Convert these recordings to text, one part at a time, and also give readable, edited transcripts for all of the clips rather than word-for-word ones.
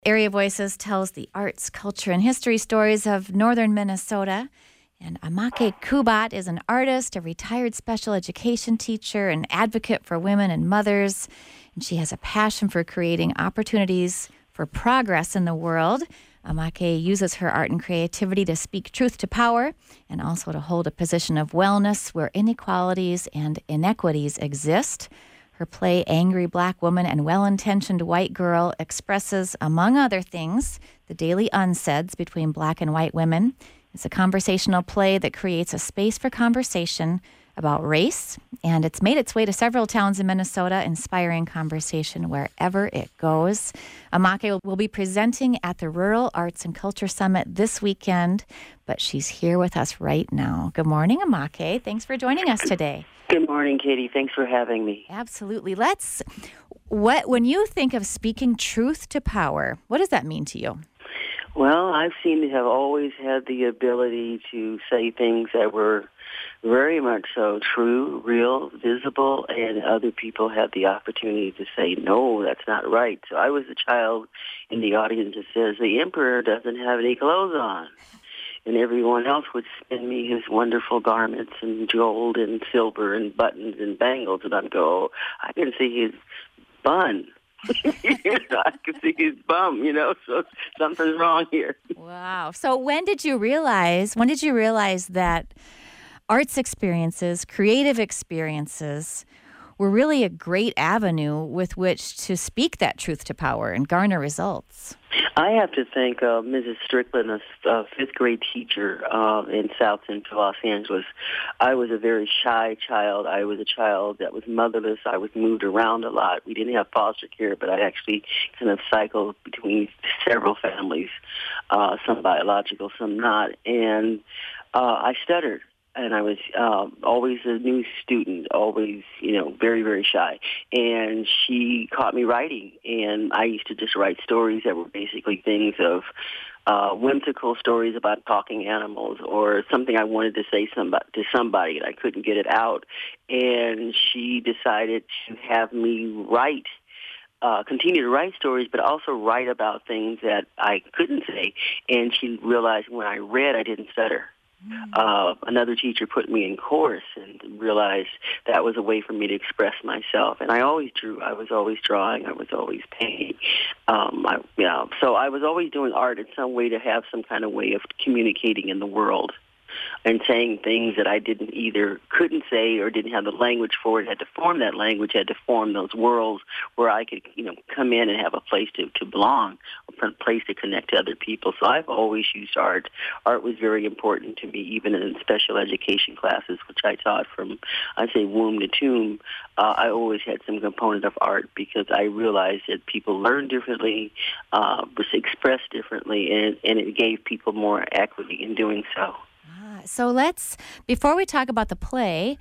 Area Voices tells the arts, culture, and history stories of northern Minnesota. And Amake Kubat is an artist, a retired special education teacher, an advocate for women and mothers. And she has a passion for creating opportunities for progress in the world. Amake uses her art and creativity to speak truth to power and also to hold a position of wellness where inequalities and inequities exist. Her play, Angry Black Woman and Well-Intentioned White Girl, expresses, among other things, the daily unsaids between black and white women. It's a conversational play that creates a space for conversation about race, and it's made its way to several towns in Minnesota, inspiring conversation wherever it goes. Amake will be presenting at the Rural Arts and Culture Summit this weekend, but she's here with us right now. Good morning, Amake. Thanks for joining us today. Good morning, Katie. Thanks for having me. Absolutely. When you think of speaking truth to power, what does that mean to you? Well, I've seemed to have always had the ability to say things that were very much so true, real, visible, and other people had the opportunity to say, no, that's not right. So I was the child in the audience that says, the emperor doesn't have any clothes on. And everyone else would send me his wonderful garments and gold and silver and buttons and bangles. And I'd go, I can see his bun. I can see his bum, so something's wrong here. Wow. So when did you realize that arts experiences, creative experiences were really a great avenue with which to speak that truth to power and garner results? I have to thank Mrs. Strickland, a fifth grade teacher in South Central Los Angeles. I was a very shy child. I was a child that was motherless. I was moved around a lot. We didn't have foster care, but I actually kind of cycled between several families, some biological, some not. And I stuttered. And I was always a new student, always, very, very shy. And she caught me writing, and I used to just write stories that were basically things of whimsical stories about talking animals or something I wanted to say to somebody and I couldn't get it out. And she decided to have me write. Continue to write stories, but also write about things that I couldn't say. And she realized when I read, I didn't stutter. Another teacher put me in chorus and realized that was a way for me to express myself. And I always drew. I was always drawing. I was always painting. So I was always doing art in some way to have some kind of way of communicating in the world and saying things that I couldn't say or didn't have the language for it, had to form that language, had to form those worlds where I could, come in and have a place to belong, a place to connect to other people. So I've always used art. Art was very important to me, even in special education classes, which I taught from, I'd say, womb to tomb. I always had some component of art because I realized that people learn differently, was expressed differently, and it gave people more equity in doing so. So before we talk about the play,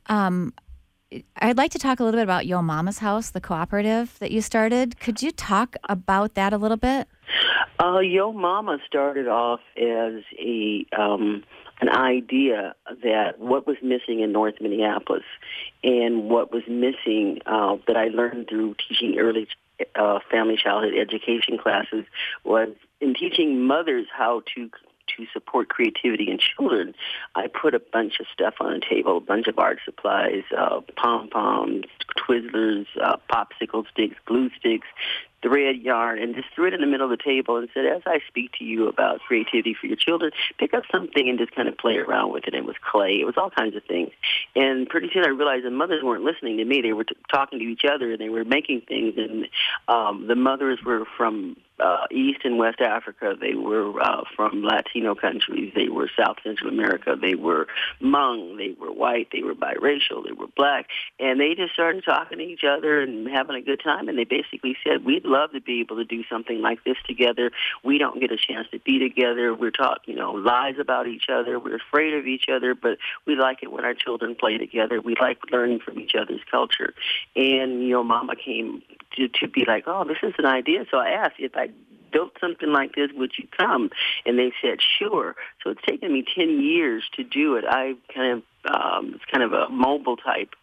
I'd like to talk a little bit about Yo Mama's House, the cooperative that you started. Could you talk about that a little bit? Yo Mama started off as an idea that what was missing in North Minneapolis and what was missing that I learned through teaching early family childhood education classes was in teaching mothers how to support creativity in children. I put a bunch of stuff on the table, a bunch of art supplies, pom-poms, Twizzlers, popsicle sticks, glue sticks, thread, yarn, and just threw it in the middle of the table and said, as I speak to you about creativity for your children, pick up something and just kind of play around with it. It was clay. It was all kinds of things. And pretty soon I realized the mothers weren't listening to me. They were talking to each other, and they were making things. And the mothers were from East and West Africa. They were from Latino countries. They were South Central America. They were Hmong. They were white. They were biracial. They were black. And they just started talking to each other and having a good time. And they basically said, we'd love to be able to do something like this together. We don't get a chance to be together. We're taught, lies about each other. We're afraid of each other, but we like it when our children play together. We like learning from each other's culture. And, Mama came to be like, oh, this is an idea. So I asked if I built something like this, would you come? And they said, sure. So it's taken me 10 years to do it. I it's kind of a mobile type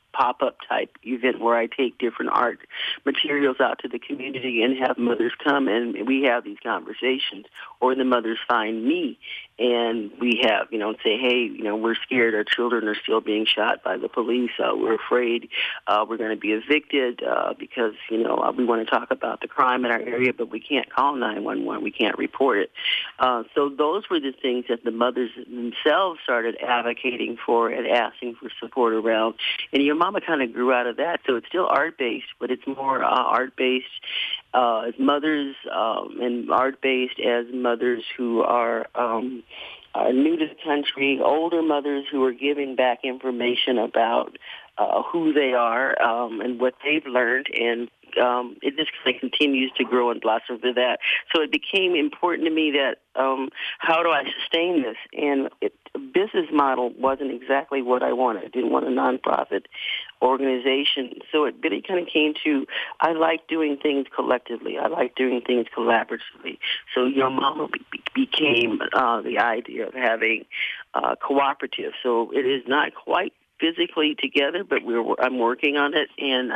pop-up type event where I take different art materials out to the community and have mothers come and we have these conversations, or the mothers find me and we have, say, hey, we're scared. Our children are still being shot by the police. We're afraid we're going to be evicted because, we want to talk about the crime in our area, but we can't call 911. We can't report it. So those were the things that the mothers themselves started advocating for and asking for support around. And Your Mama kind of grew out of that. So it's still art-based, but it's more art-based as mothers and art-based as mothers who are new to the country, older mothers who are giving back information about who they are and what they've learned, and it just kind of continues to grow and blossom to that. So it became important to me that how do I sustain this? And business model wasn't exactly what I wanted. I didn't want a nonprofit organization. So it really kind of came to, I like doing things collectively. I like doing things collaboratively. So Your Mama became the idea of having cooperative. So it is not quite physically together, but I'm working on it, and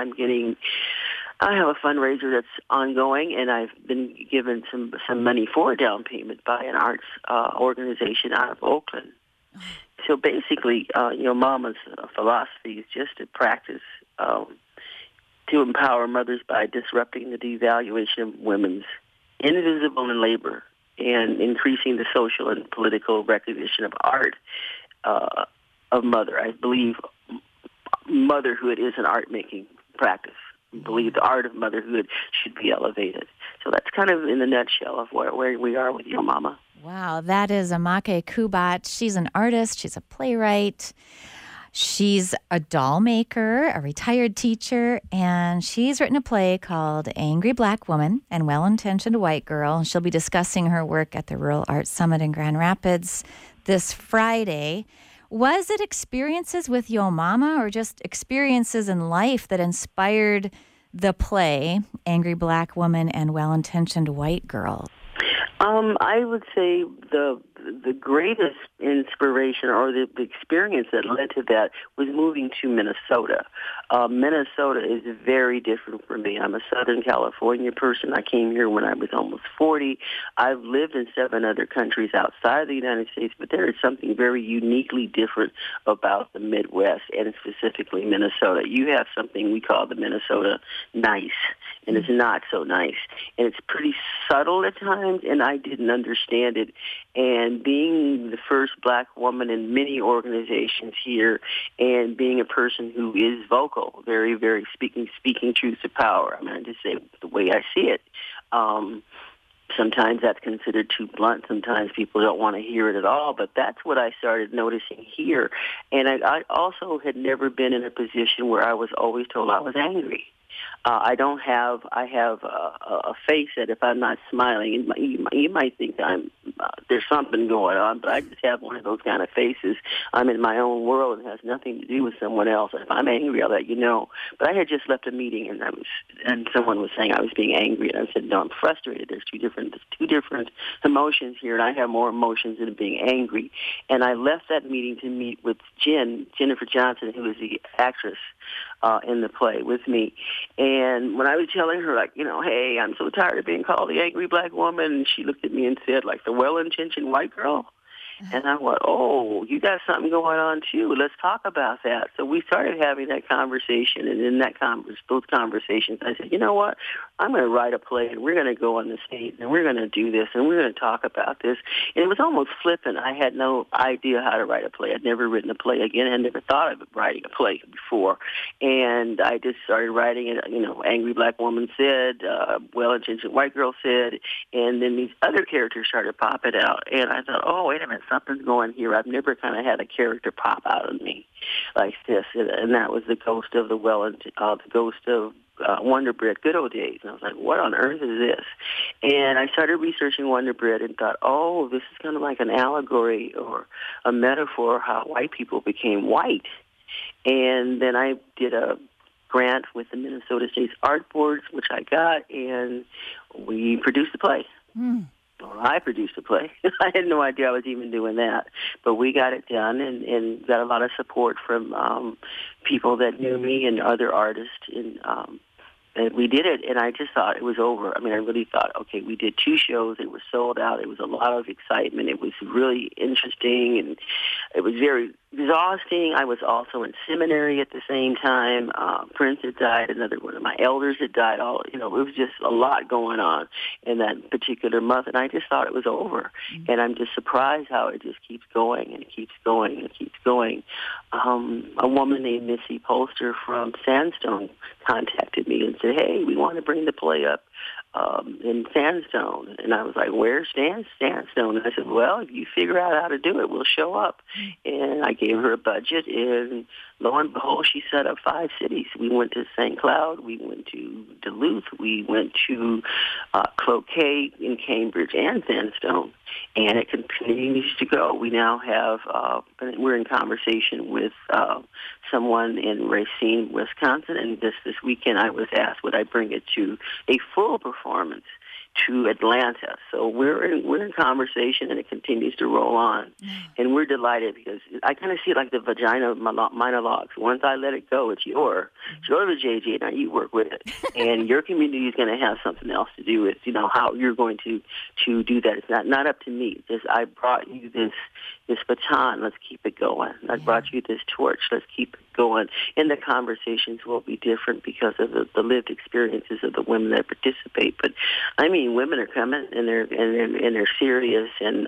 I have a fundraiser that's ongoing, and I've been given some money for a down payment by an arts organization out of Oakland. So basically, Your Mama's philosophy is just to practice to empower mothers by disrupting the devaluation of women's invisible in labor and increasing the social and political recognition of art of mother. I believe motherhood is an art-making practice. I believe the art of motherhood should be elevated. So that's kind of in the nutshell of where we are with Your Mama. Wow, that is Amake Kubat. She's an artist. She's a playwright. She's a doll maker, a retired teacher, and she's written a play called Angry Black Woman and Well-Intentioned White Girl. And she'll be discussing her work at the Rural Arts Summit in Grand Rapids this Friday. Was it experiences with Yo Mama or just experiences in life that inspired the play, Angry Black Woman and Well-Intentioned White Girl? I would say the greatest inspiration or the experience that led to that was moving to Minnesota. Minnesota is very different for me. I'm a Southern California person. I came here when I was almost 40. I've lived in 7 other countries outside the United States, but there is something very uniquely different about the Midwest and specifically Minnesota. You have something we call the Minnesota nice, and it's not so nice. And it's pretty subtle at times, and I didn't understand it. And being the first black woman in many organizations here and being a person who is vocal, very, very speaking truth to power. I mean, I just say the way I see it. Sometimes that's considered too blunt. Sometimes people don't want to hear it at all, but that's what I started noticing here. And I also had never been in a position where I was always told I was angry. I have a face that if I'm not smiling, you might think there's something going on, but I just have one of those kind of faces. I'm in my own world and it has nothing to do with someone else. If I'm angry, I'll let you know. But I had just left a meeting and someone was saying I was being angry, and I said, no, I'm frustrated. There's two different emotions here, and I have more emotions than being angry. And I left that meeting to meet with Jennifer Johnson, who is the actress in the play with me. And when I was telling her, like, hey, I'm so tired of being called the angry black woman, and she looked at me and said, like, the well-intentioned white girl. And I went, oh, you got something going on, too. Let's talk about that. So we started having that conversation, and in those conversations, I said, you know what? I'm going to write a play, and we're going to go on the stage, and we're going to do this, and we're going to talk about this. And it was almost flippant. I had no idea how to write a play. I'd never written a play again. I never thought of writing a play before. And I just started writing it. Angry Black Woman said, Well-Intentioned White Girl said, and then these other characters started popping out. And I thought, oh, wait a minute, something's going here. I've never kind of had a character pop out of me like this. And that was the ghost of Wonder Bread, Good Old Days. And I was like, what on earth is this? And I started researching Wonder Bread and thought, oh, this is kind of like an allegory or a metaphor how white people became white. And then I did a grant with the Minnesota State Art Boards, which I got, and we produced the play. All I produced a play. I had no idea I was even doing that. But we got it done and got a lot of support from people that knew me and other artists. And we did it, and I just thought it was over. I mean, I really thought, okay, we did 2 shows. It was sold out. It was a lot of excitement. It was really interesting, and it was very exhausting. I was also in seminary at the same time. Prince had died. Another one of my elders had died. It was just a lot going on in that particular month, and I just thought it was over. Mm-hmm. And I'm just surprised how it just keeps going and it keeps going and it keeps going. A woman named Missy Polster from Sandstone contacted me and said, hey, we want to bring the play up in Sandstone. And I was like, where's Sandstone? And I said, well, if you figure out how to do it, we'll show up. And I gave her a budget, and lo and behold, she set up 5 cities. We went to St. Cloud, we went to Duluth, we went to Cloquet in Cambridge and Sandstone, and it continues to go. We now have, we're in conversation with someone in Racine, Wisconsin, and this weekend I was asked would I bring it to a full performance to Atlanta. So we're in conversation, and it continues to roll on. And we're delighted because I kind of see it like the vagina monologues. Once I let it go, it's yours. It's yours, JJ. Now you work with it. And your community is going to have something else to do with, how you're going to do that. It's not up to me. Just I brought you this baton. Let's keep it going. I brought you this torch. Let's keep it going. And the conversations will be different because of the lived experiences of the women that participate. But I mean, women are coming and they're serious. And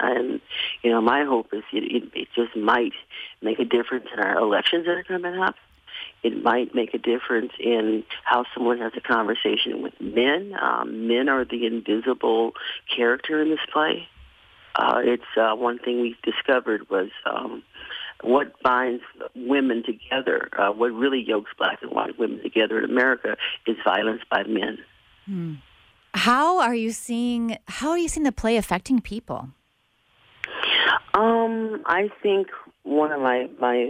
my hope is it just might make a difference in our elections that are coming up. It might make a difference in how someone has a conversation with men. Men are the invisible character in this play. It's one thing we discovered was what binds women together, what really yokes black and white women together in America is violence by men. How are you seeing the play affecting people? I think one of my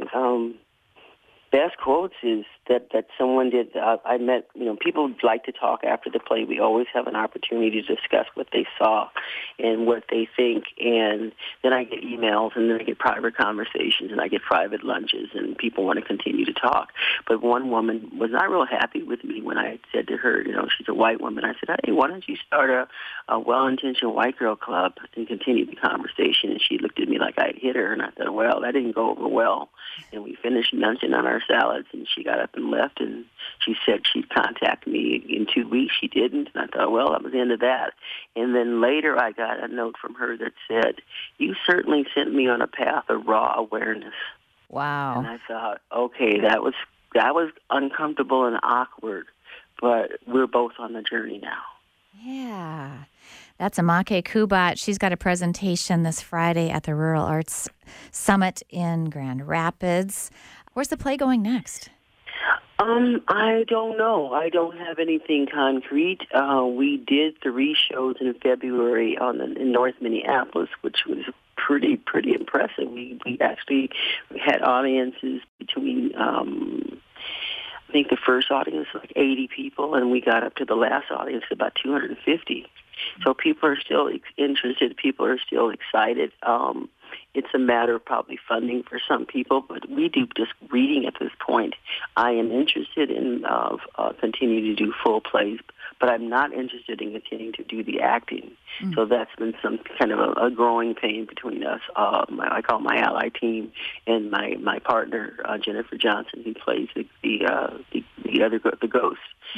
best quotes is that someone did. I met, people like to talk after the play. We always have an opportunity to discuss what they saw and what they think. And then I get emails, and then I get private conversations, and I get private lunches, and people want to continue to talk. But one woman was not real happy with me when I said to her, she's a white woman. I said, hey, why don't you start a well-intentioned white girl club and continue the conversation? And she looked at me like I'd hit her, and I said, well, that didn't go over well. And we finished lunching on our salads, and she got up and left, and she said she'd contact me in 2 weeks. She didn't, and I thought, well, that was the end of that. And then later I got a note from her that said, you certainly sent me on a path of raw awareness. Wow. And I thought, okay, that was uncomfortable and awkward, but we're both on the journey now. Yeah. That's Amake Kubat. She's got a presentation this Friday at the Rural Arts Summit in Grand Rapids. Where's the play going next? I don't know. I don't have anything concrete. We did 3 shows in February in North Minneapolis, which was pretty impressive. We actually had audiences between, I think the first audience was like 80 people, and we got up to the last audience about 250. So people are still interested. People are still excited. It's a matter of probably funding for some people, but we do just reading at this point. I am interested in continuing to do full plays, but I'm not interested in continuing to do the acting. So that's been some kind of a growing pain between us. I call my ally team and my partner Jennifer Johnson, who plays the ghost.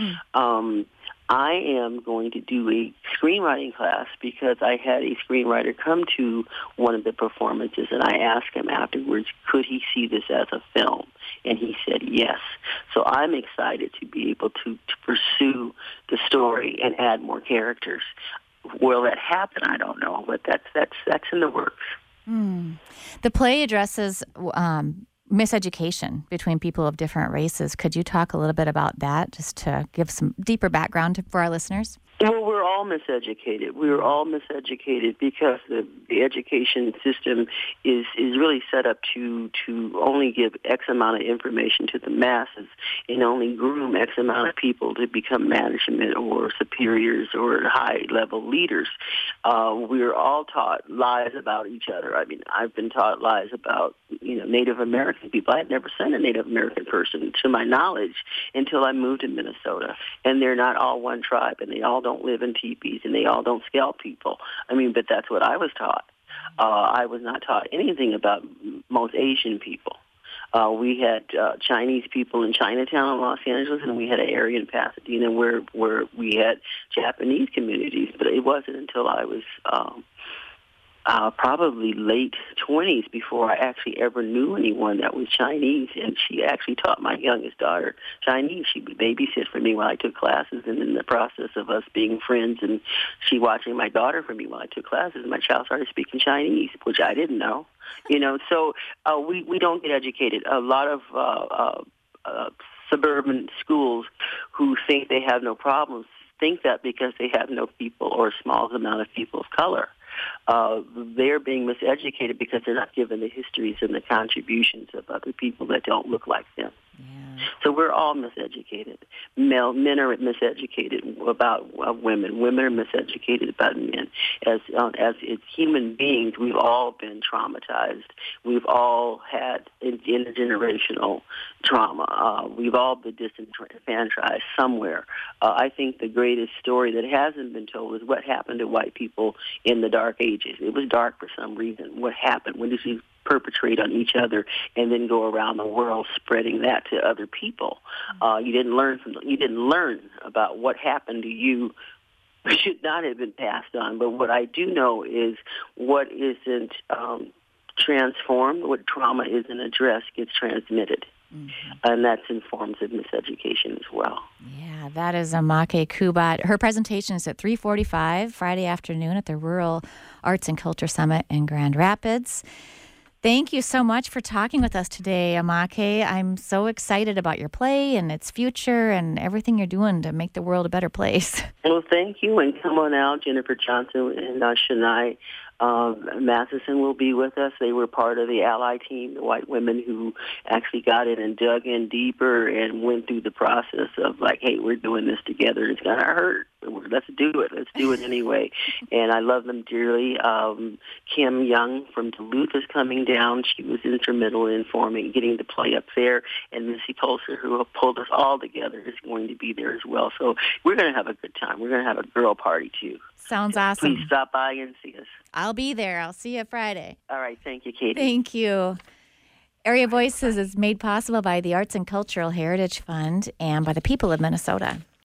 I am going to do a screenwriting class because I had a screenwriter come to one of the performances, and I asked him afterwards, could he see this as a film? And he said yes. So I'm excited to be able to pursue the story and add more characters. Will that happen? I don't know, but that's in the works. The play addresses miseducation between people of different races. Could you talk a little bit about that, just to give some deeper background for our listeners? Well, we're all all miseducated. We were all miseducated because the education system is really set up to only give X amount of information to the masses and only groom X amount of people to become management or superiors or high-level leaders. We were all taught lies about each other. I mean, I've been taught lies about, Native American people. I had never seen a Native American person, to my knowledge, until I moved to Minnesota. And they're not all one tribe, and they all don't live in teepees, and they all don't scalp people. I mean, but that's what I was taught. I was not taught anything about most Asian people. We had Chinese people in Chinatown in Los Angeles, and we had an area in Pasadena where we had Japanese communities. But it wasn't until I was probably late 20s before I actually ever knew anyone that was Chinese. And she actually taught my youngest daughter Chinese. She would babysit for me while I took classes, and in the process of us being friends and she watching my daughter for me while I took classes, my child started speaking Chinese, which I didn't know. So we don't get educated. A lot of suburban schools who think they have no problems think that because they have no people or a small amount of people of color. They're being miseducated because they're not given the histories and the contributions of other people that don't look like them. Yeah. So we're all miseducated. Men are miseducated about women. Women are miseducated about men. As human beings, we've all been traumatized. We've all had intergenerational trauma. We've all been disenfranchised somewhere. I think the greatest story that hasn't been told is what happened to white people in the Dark Ages. It was dark for some reason. What happened? When did you perpetrate on each other and then go around the world spreading that to other people? You didn't learn about what happened to you. Should not have been passed on. But what I do know is what isn't transformed, what trauma isn't addressed, gets transmitted. Mm-hmm. And that's in forms of miseducation as well. Yeah, that is Amake Kubat. Her presentation is at 3:45 Friday afternoon at the Rural Arts and Culture Summit in Grand Rapids. Thank you so much for talking with us today, Amake. I'm so excited about your play and its future and everything you're doing to make the world a better place. Well, thank you, and come on out. Jennifer Johnson and Shania Matheson will be with us. They were part of the Ally team, the white women who actually got in and dug in deeper and went through the process of like, hey, we're doing this together. It's going to hurt. Let's do it. Let's do it anyway. And I love them dearly. Kim Young from Duluth is coming down. She was instrumental in getting the play up there. And Missy Polster, who pulled us all together, is going to be there as well. So we're going to have a good time. We're going to have a girl party, too. Sounds awesome. Please stop by and see us. I'll be there. I'll see you Friday. All right. Thank you, Katie. Thank you. Area Voices is made possible by the Arts and Cultural Heritage Fund and by the people of Minnesota.